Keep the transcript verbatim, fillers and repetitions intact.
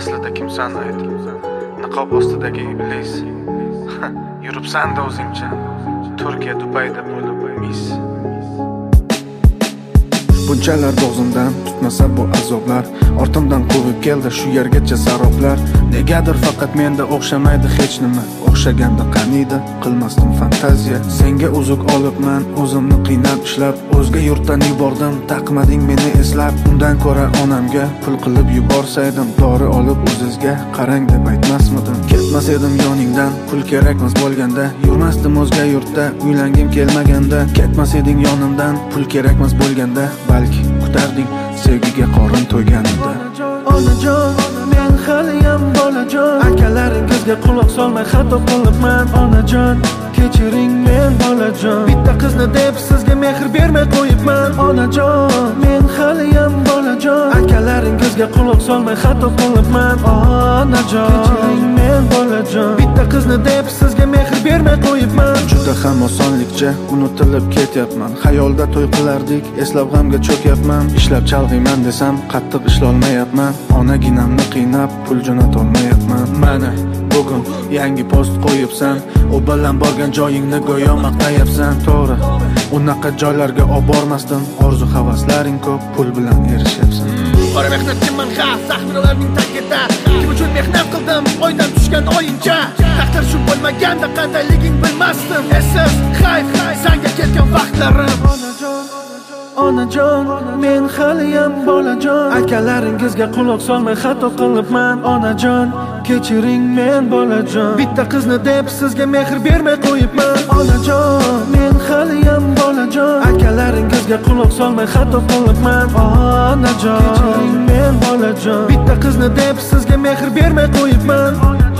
Aslida kimsan ayt? Niqob ostidagi iblis. Yuribsan-da o'zingcha Turkiya Dubayda bo'lib mis. Bunchalar bo'g'zimdan tutmasa bu azoblar, ortimdan quvib keldi shu yergacha saroblar. Negadir faqat menda o'xshamaydi hech nima, o'xshaganda qaniydi qilmasdim fantaziya. Senga uzuk olibman, o'zimni qiynab ishlab, o'zga yurtdan yubordim, taqmading meni eslab. Undan ko'ra onamga pul qilib yuborsaydim, dori olib o'zizga qarang deb aytmasmidim. Ketmas edim yoningdan, pul kerakmas bo'lganda, yurmasdim o'zga yurtda, uylangim kelmaganda. Ketmas eding yonimdan, pul kerakmas bo'lganda, balki kutarding sevgiga qorin to'yganida. Onajon, men haliyam bolajon, akalaringizga quloq solmay xato qilibman. Onajon, kechiring men bolajon, bitta qizni deb sizga mehr bermay qo'yibman. Onajon, men haliyam bolajon, akalaringizga quloq solmay xato qilibman. Onajon, kechiring men bolajon, bitta qizni deb sizga mehr bermay qo'yibman. Juda ham osonlikcha unutilib ketyapman. Xayolda to'y qilardik, eslab g'amga cho'kyapman. Ishlab chalg'iyman desam, qattiq ishlolmayapman. Onaginamni qiynab, pul jo'natolmayapman. Mana bugun yangi post qo'yibsan, u bilan borgan joyingni go'yo maqtayapsan. To'g'ri, unaqa joylarga olib bormasdim. Orzu havaslaring ko'p, pul bilan erishyapsan. Qora mehnatchiman ha, sahnalarning tagida. Kim uchun mehnat qildim, oydan tushgan oyincha. Taqdir shu bo'lmaganda qandayliging bilmasdim. Esiz, xayf, senga kelgan vaqtlarim. Onajon, onajon, men haliyam bolajon, akalaringizga quloq solmay xato qilibman. Onajon, kechiring men bolajon, bitta qizni deb sizga mehr bermay qo'yibman. Onajon, men haliyam bolajon, akalaringizga quloq solmay xato qilibman. Onajon, kechiring men bolajon, bitta qizni deb sizga mehr bermay qo'yibman.